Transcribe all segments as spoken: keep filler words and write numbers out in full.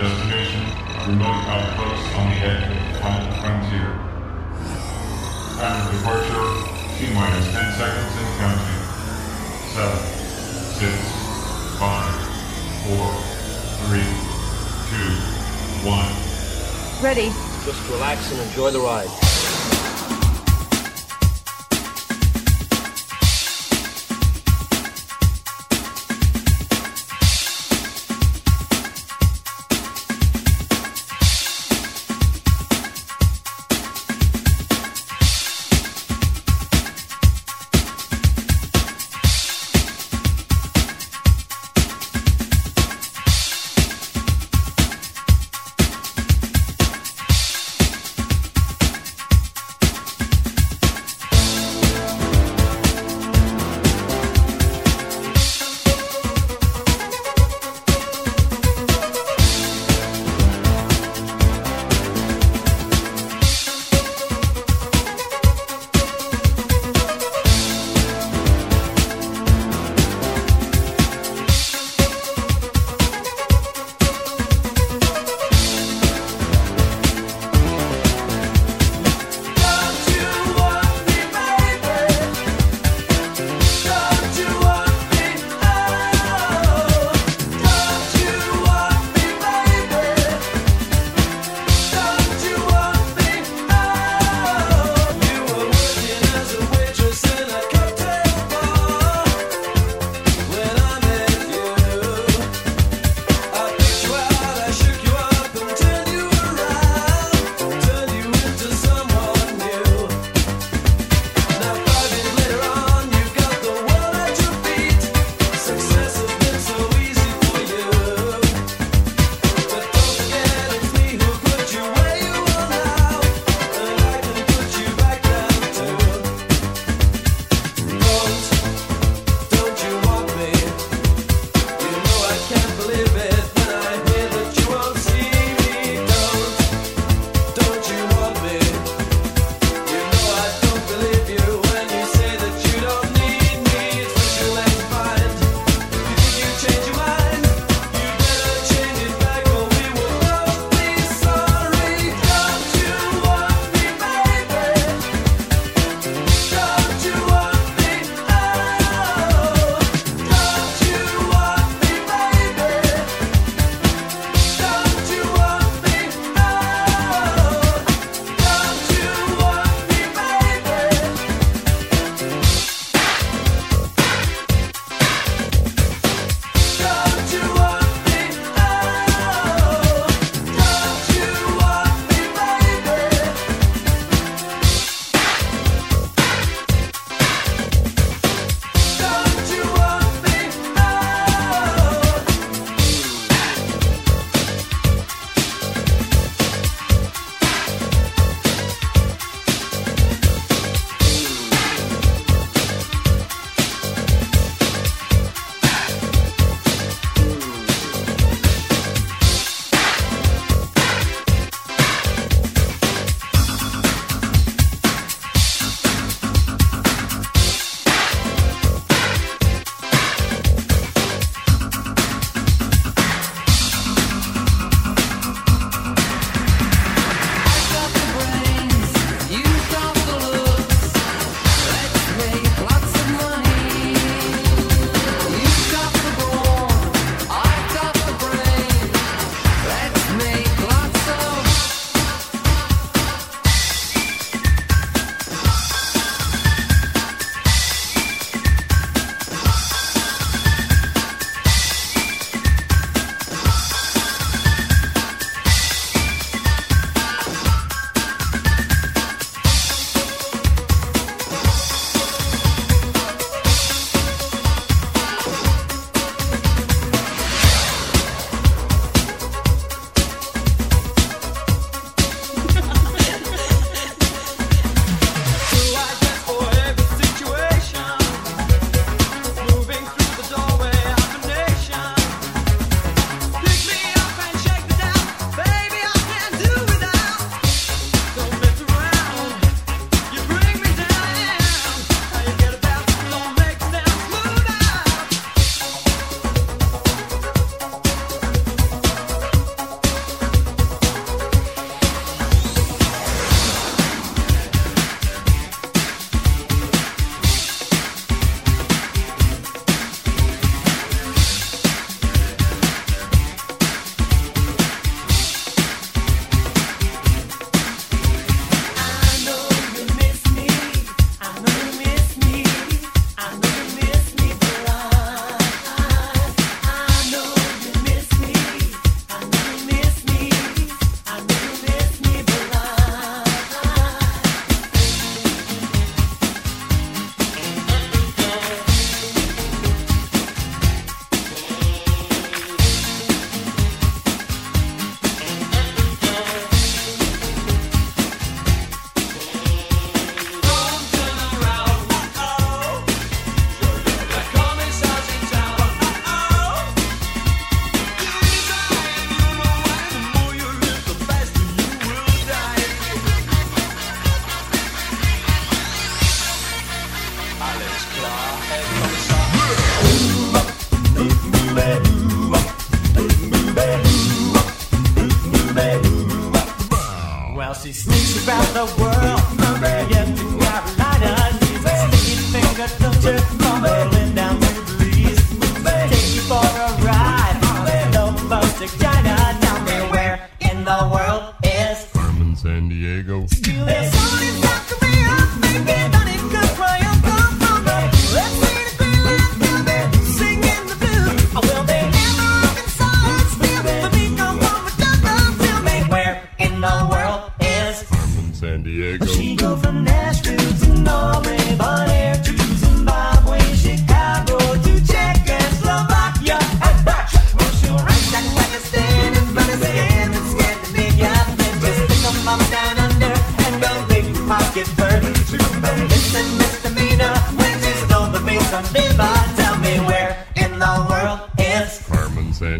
destination, a remote outpost on the edge of the final frontier. Time of departure, T minus ten seconds and counting. Seven, six, five, four, three, two, one. Ready. Just relax and enjoy the ride.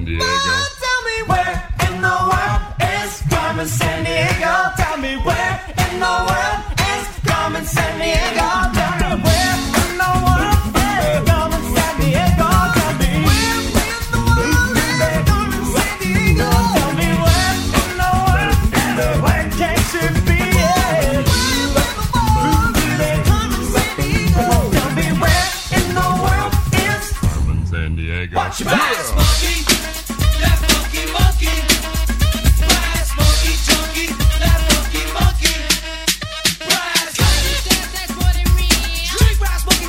San Diego. Tell me where in the world is Carmen San Diego? Tell me where in the world is Carmen San Diego? Tell me where in the world is Carmen San Diego? Tell me where in the world is Carmen San Diego? Tell me where in the world is where can she be? Tell me where in the world is Carmen San Diego. Watch your back, monkey. That funky monkey. Rise, monkey, chunky. That funky monkey. Rise. That's what it means. Drink, rise, monkey.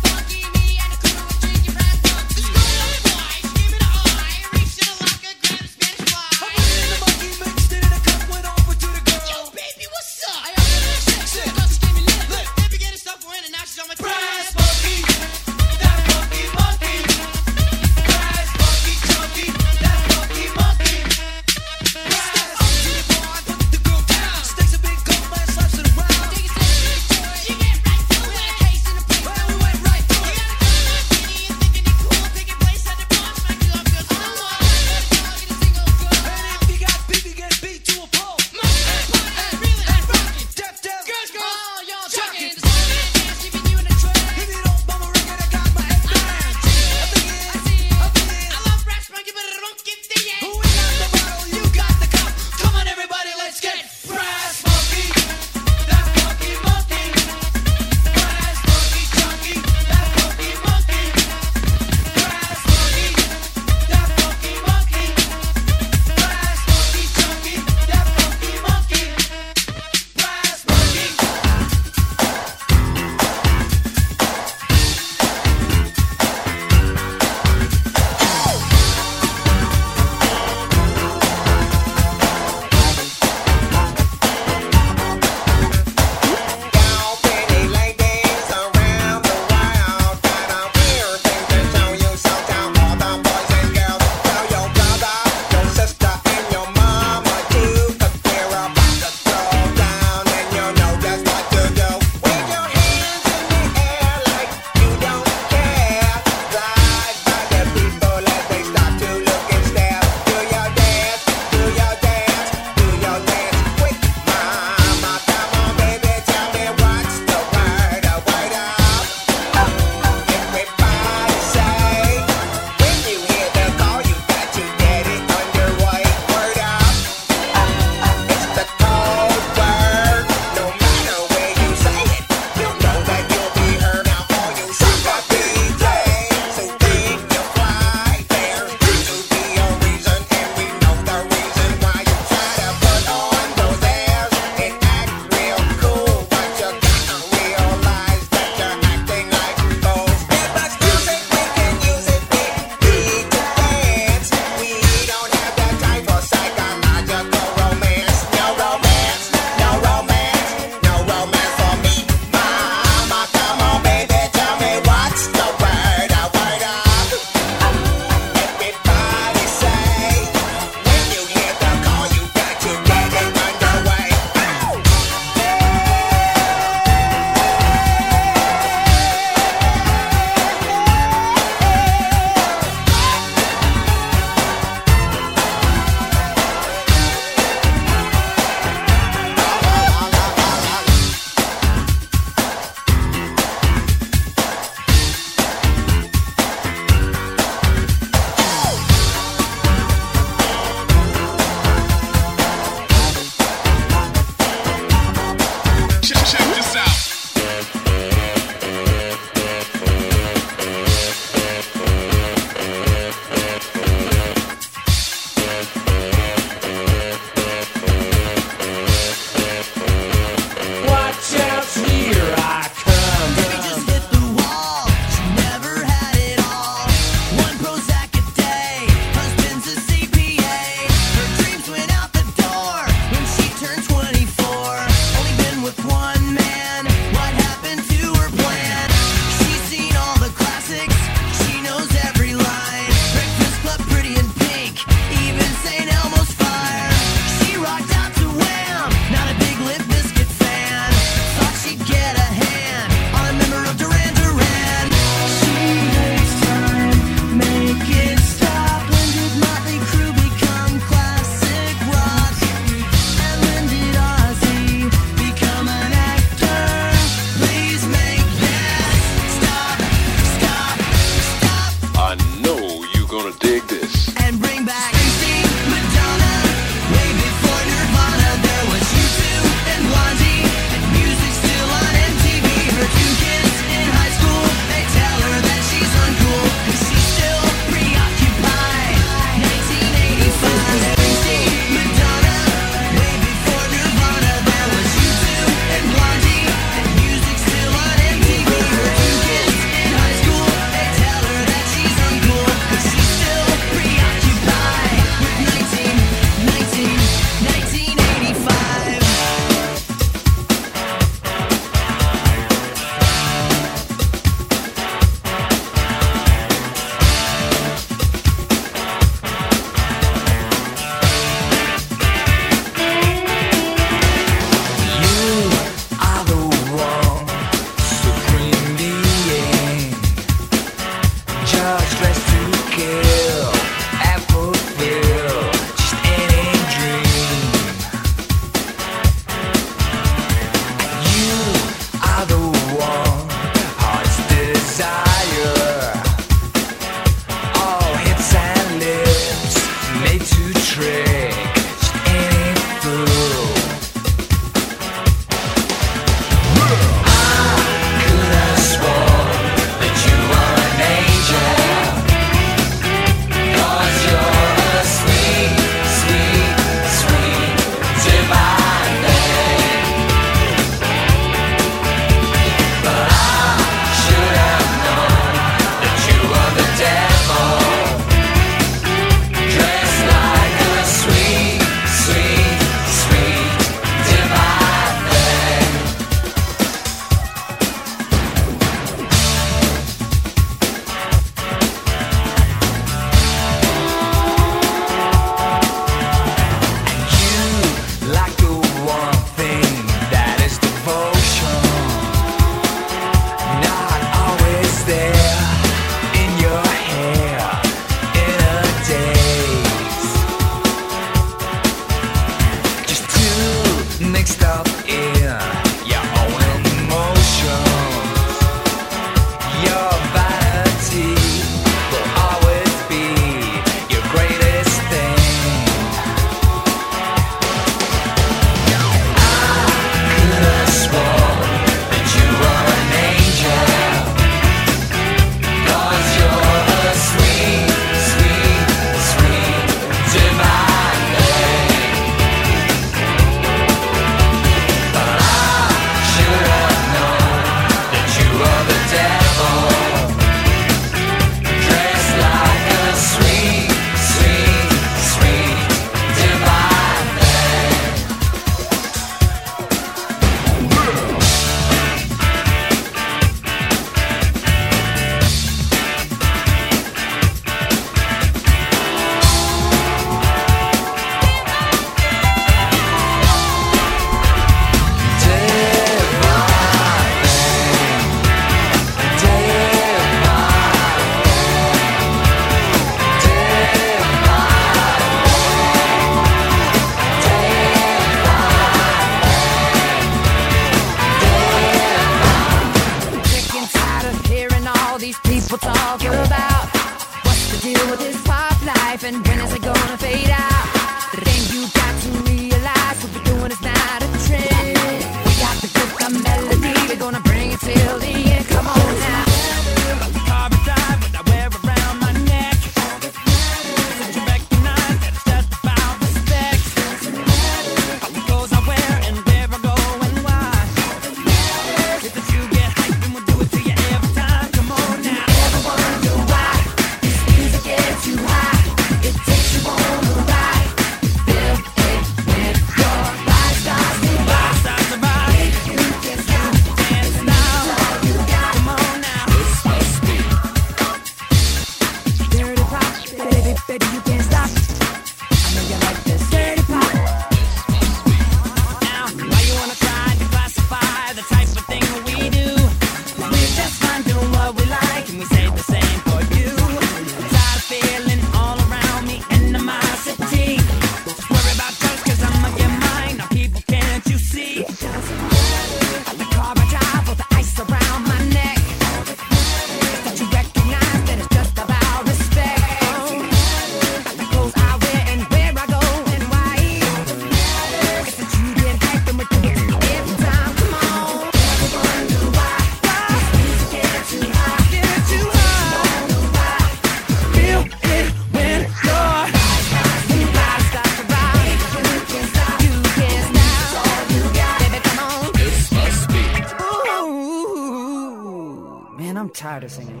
and I'm tired of singing.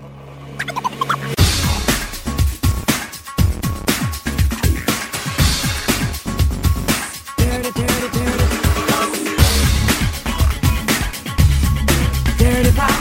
Dirty, dirty, dirty. Dirty pop.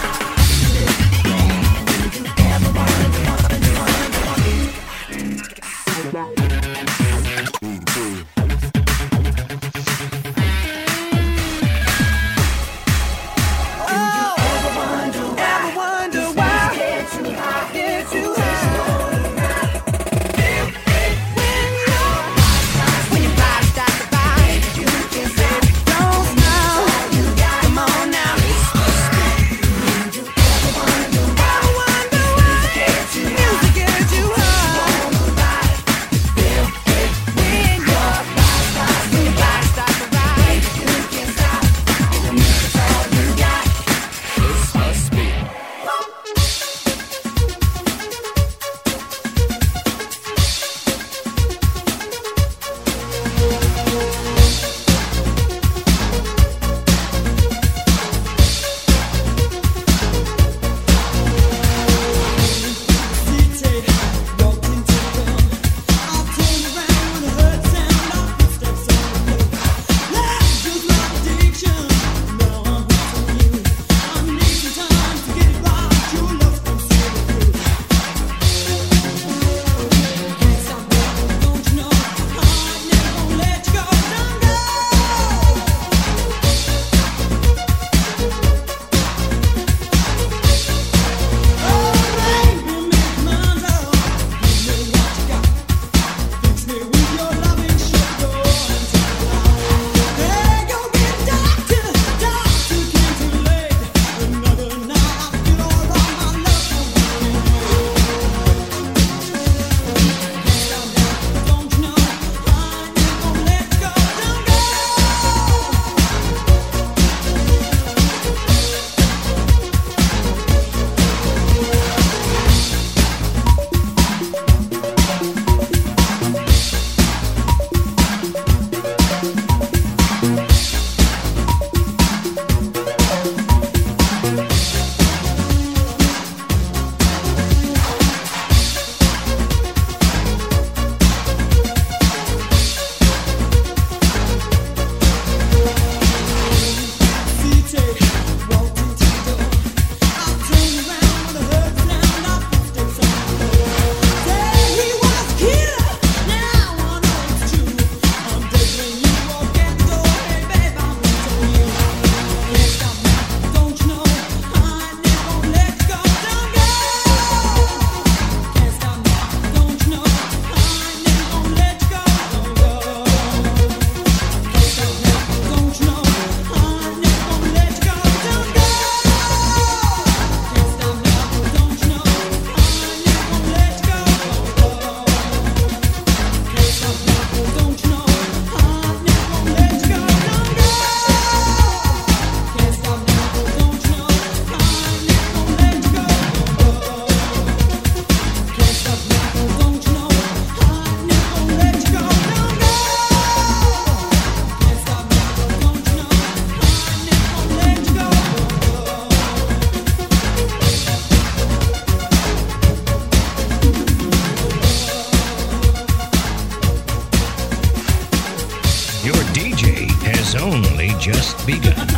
just begun.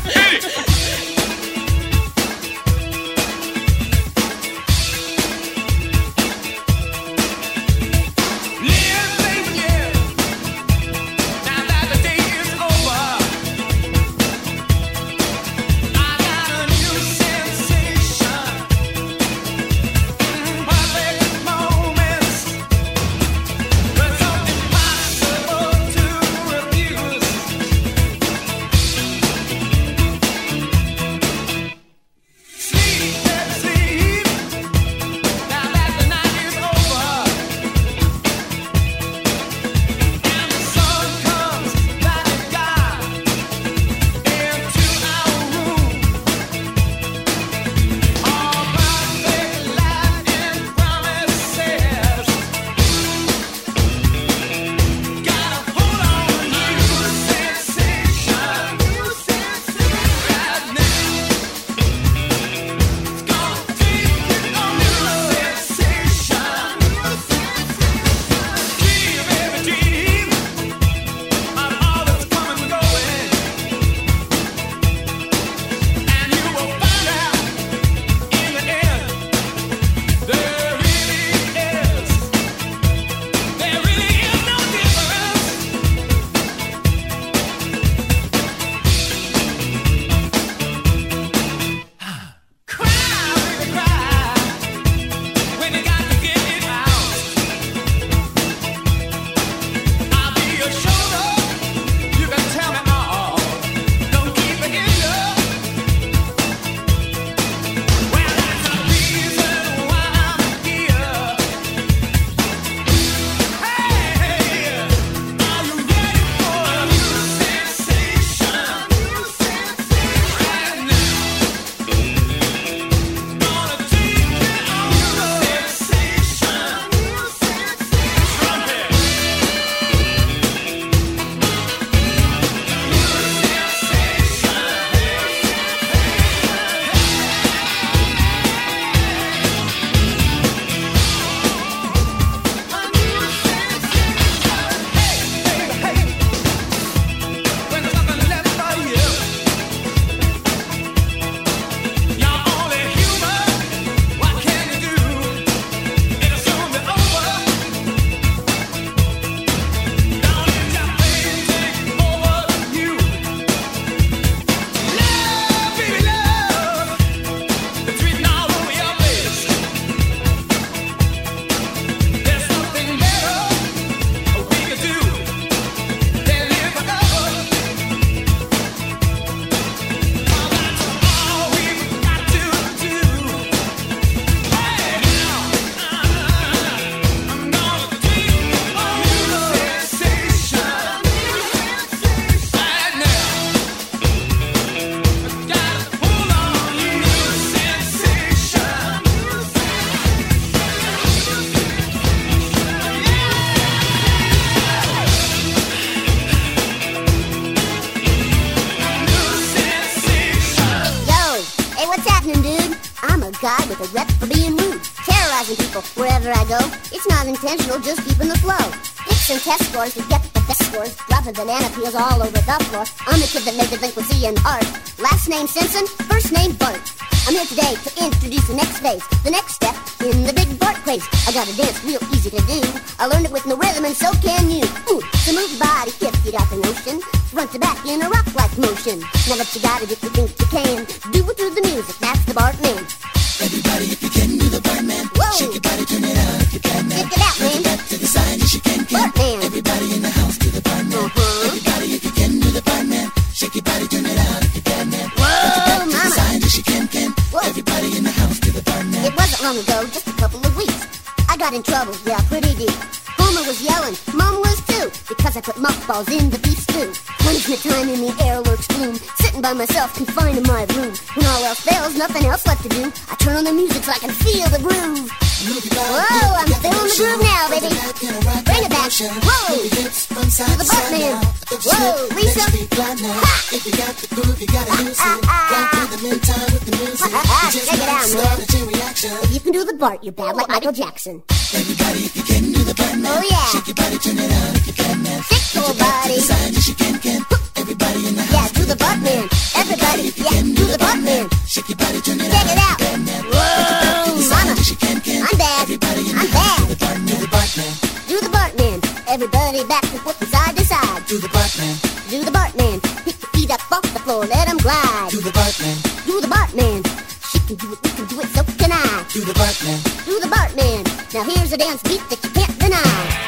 guy with a rep for being rude, terrorizing people wherever I go. It's not intentional, just keeping the flow. Dicks and test scores to get the best scores, dropping banana peels all over the floor. I'm the kid that made delinquency an art. Last name Simpson, first name Bart. I'm here today to introduce the next phase, the next step in the big Bart craze. I got a dance real easy to do. I learned it with no rhythm and so can you. Ooh, so move your body if you got the notion, front to back in a rock-like motion. Now that you got it, if you think you can, do it to the music, that's the Bart man. Everybody, if you can, do the Bartman. Whoa. Shake your body, turn it out if you can, man. Shake it out, man. Front to back to the side, yes you can, can. Bartman. Everybody in the house, do the Bartman. Uh-huh. Everybody, if you can, do the Bartman. Shake your body, turn it out if you can, man. Whoa, Front to back to mama. the side, yes you can, can. Whoa. Everybody in the house, do the Bartman. It wasn't long ago, just a couple of weeks. I got in trouble, yeah, pretty deep. Homer was yelling, Mom was too, because I put mothballs in the beef stew. Punishment time in the air lurks gloom, sitting by myself, confined in my room. When all else fails, nothing else left to do, I turn on the music so I can feel the groove. Whoa, I'm feeling the groove now, baby. Bring it back. Whoa, to the Bartman. Whoa, Lisa. Ha! If you got the groove, you gotta use it. Right rhythm in time with the music. You just Check it out, start man. a chain reaction. If you can do the Bart, you're bad like Michael Jackson. Everybody, if you can, do the Bartman. Oh, yeah. Shake your body, turn it out if you can, man. Stick to Front it, to back to buddy. the side, yes you can, can. Everybody in the Yeah, house, do the Bartman. Everybody, yeah, do the Bartman. Shake your body, turn it Check out it out. if you can, man. Whoa, mama. Yes you can, can. I'm bad. Everybody in I'm the house, bad. do the Bartman. Do the Bartman. Do the Bartman. Everybody back and forth from side to side. Do the Bartman. Do the Bartman. Pick your feet up off the floor, let 'em glide. Do the Bartman. Do the Bartman. She can do it, we can do it, so can I. Do the Bartman. Do the Bartman. Now here's a dance beat that you can't deny.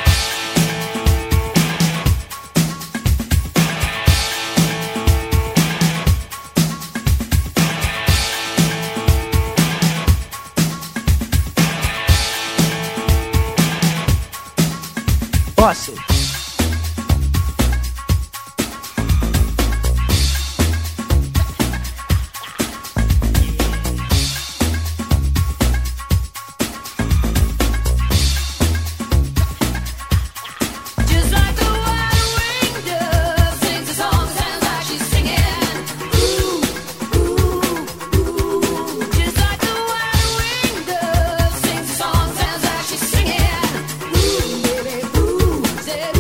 Bossy. Just like the wild-winged dove sings a song, sounds like she's singing. Ooh, ooh, ooh. Just like the wild-winged dove sings a song, sounds like she's singing. Ooh, baby, ooh, say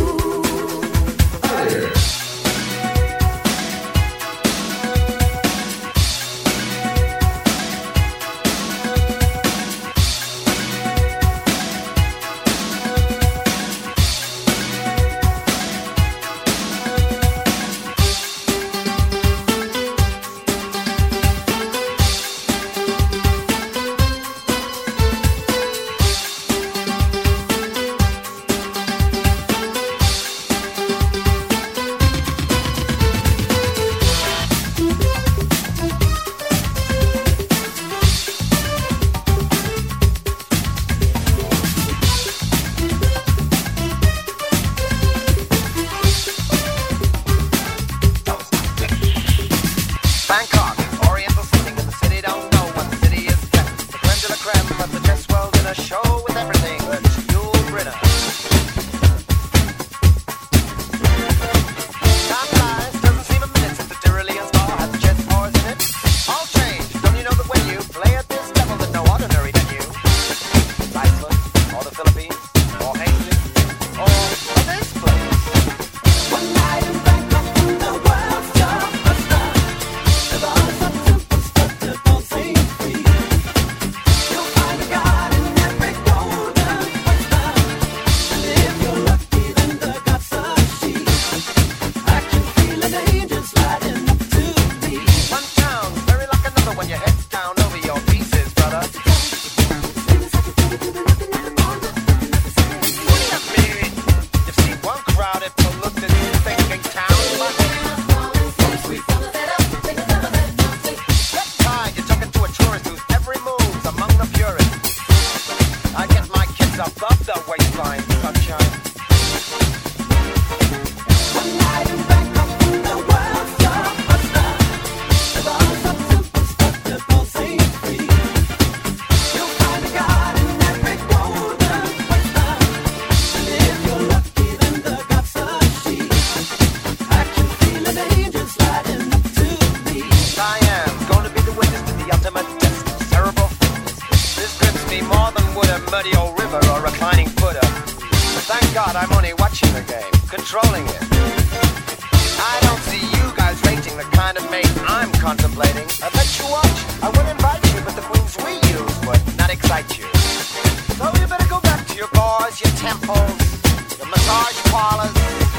muddy old river or reclining Buddha. But thank God I'm only watching the game, controlling it. I don't see you guys rating the kind of mate I'm contemplating. I bet you watch. I would invite you, but the queens we use would not excite you. So you better go back to your bars, your temples, your massage parlors.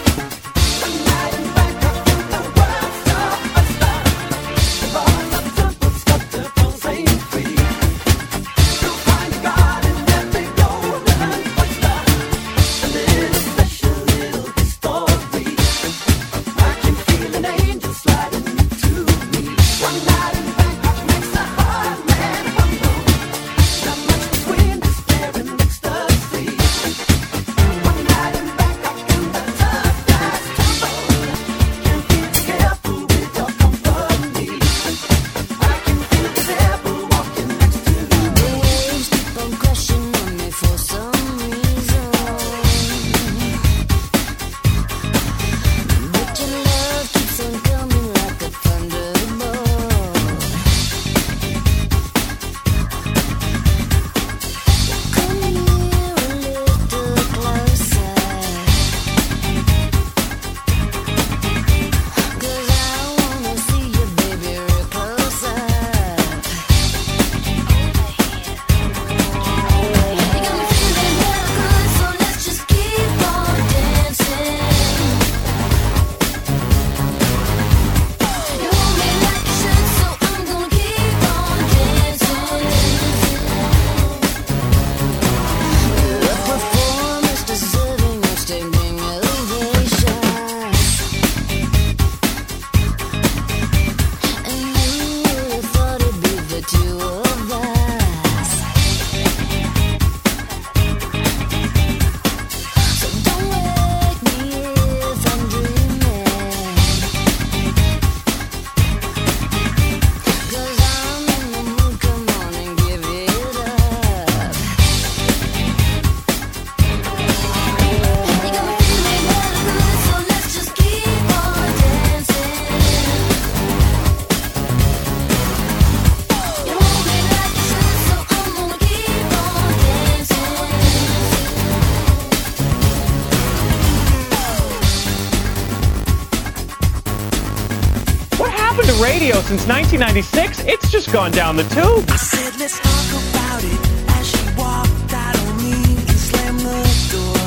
Since nineteen ninety-six, it's just gone down the tube. I said, let's talk about it as she walked out on me and slammed the door.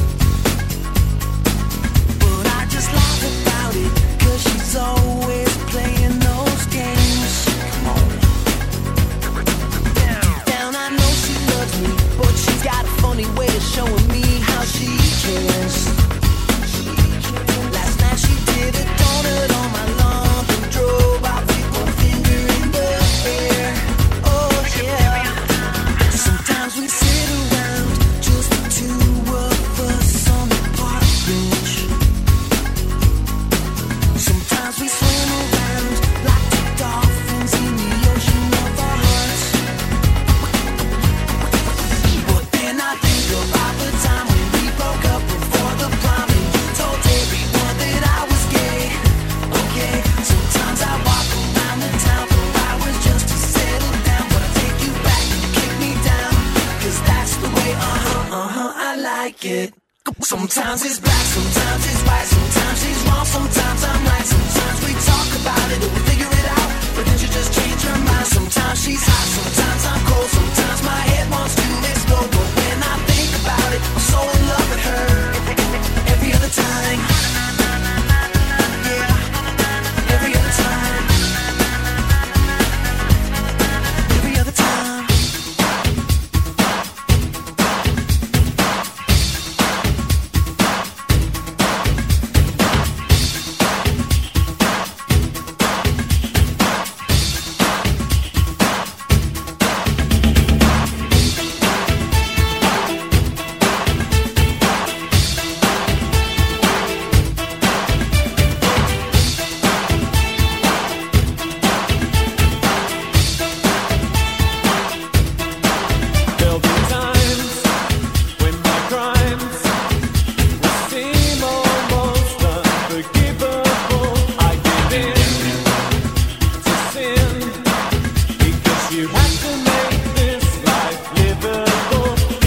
But I just laugh about it, cause she's always playing those games. Come on. Deep down, I know she loves me, but she's got a funny way of showing me how she cares. Last night she did a donut on my lawn and drove out with one finger in the air. Oh yeah. Sometimes we sit around, just the two of us on the park bench. Sometimes we swim around like the dolphins in the ocean of our hearts. But then I think about the time when we broke up before the prom and you told everyone that I was gay. Okay, sometimes I walk around the town for hours just to settle down, but I take you back and you kick me down, cause that's the way, uh-huh, uh-huh, I like it. Sometimes it's black, sometimes it's white, sometimes she's wrong, sometimes I'm right. Sometimes we talk about it and we figure it out, but then she just change her mind. Sometimes she's hot, sometimes I'm cold, sometimes my head wants to explode. But when I think about it, I'm so in love with her every other time. Yeah, every other time. Every other time. There'll be times when my crimes will seem almost unforgivable. I give in to sin because you have to make this life livable.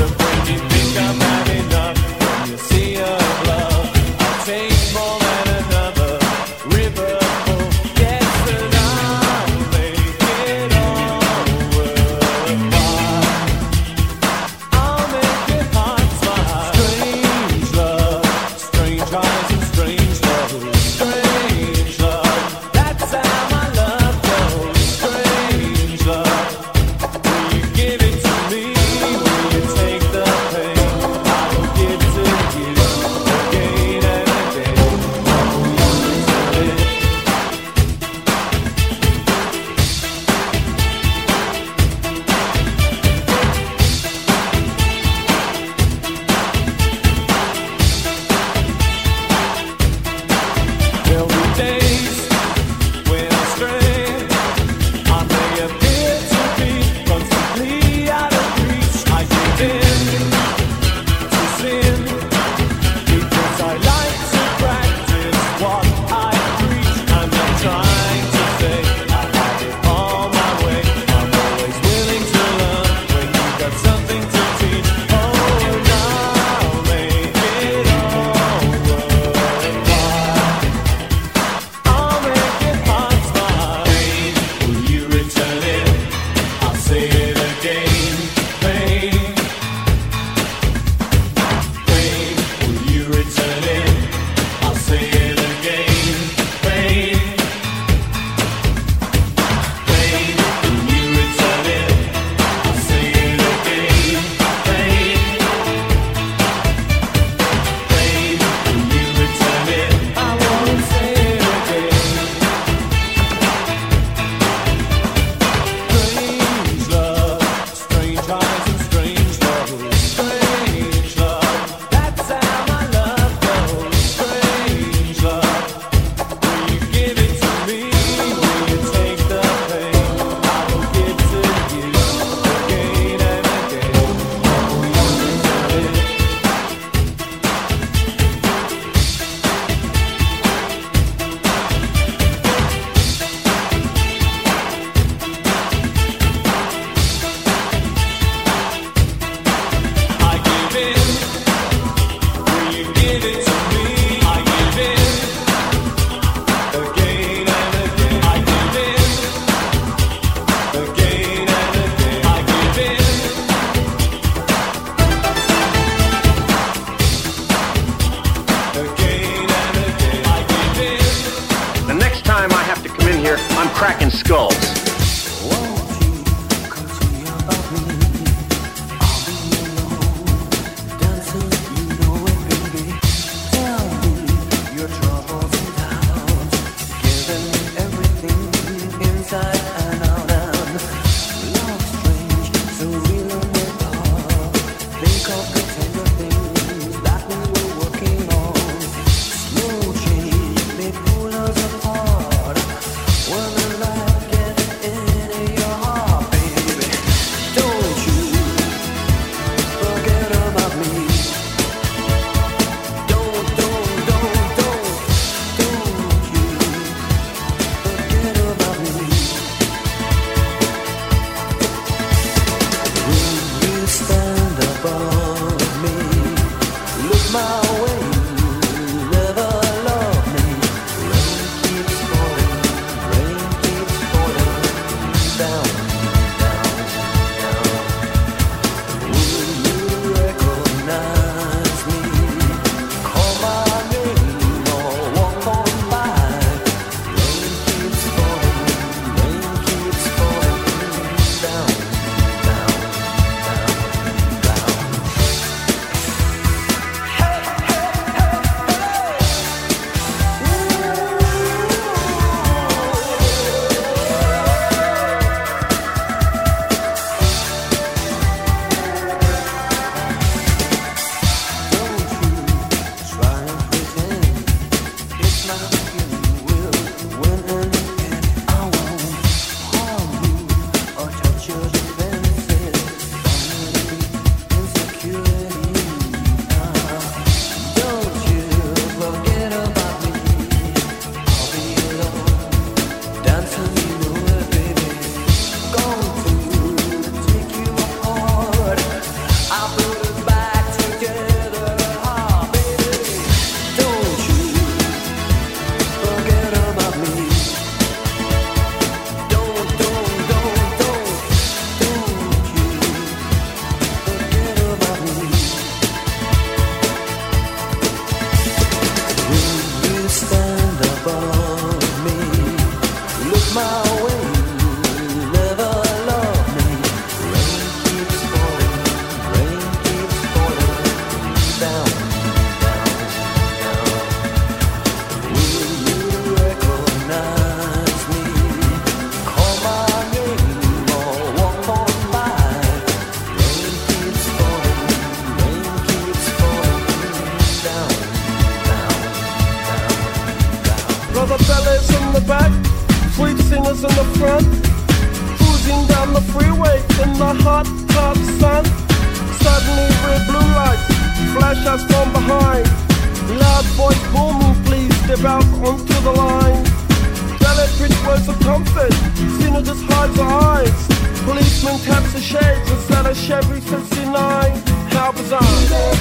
Brother fellas in the back, sweet singers in the front, cruising down the freeway in the hot, hot sun. Suddenly red blue lights flash us from behind. Loud voice booming, please step out onto the line. Ballet bridge words of comfort, Cena just hides her eyes. Policeman taps the shades inside a Chevy sixty-nine. How bizarre.